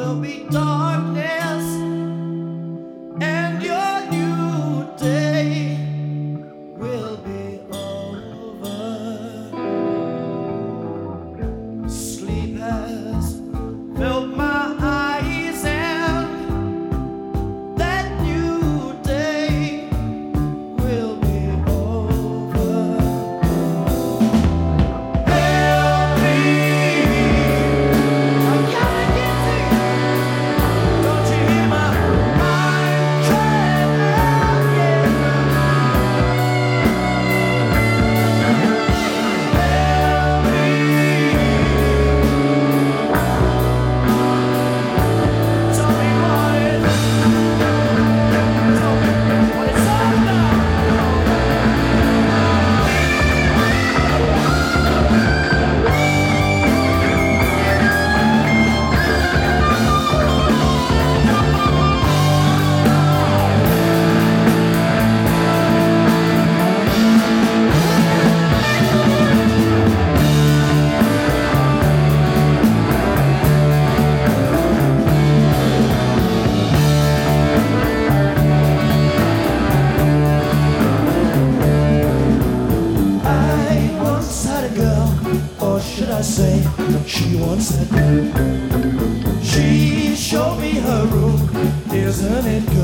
will be darkness, and your new day will be over. Sleep has filled my eyes, and that new day will be over. Help me, I gotta get to you. Don't you hear my mind trying again? Help me. Tell me what it's all about. I once had a girl, or should I say, she once had me. She showed me her room, isn't it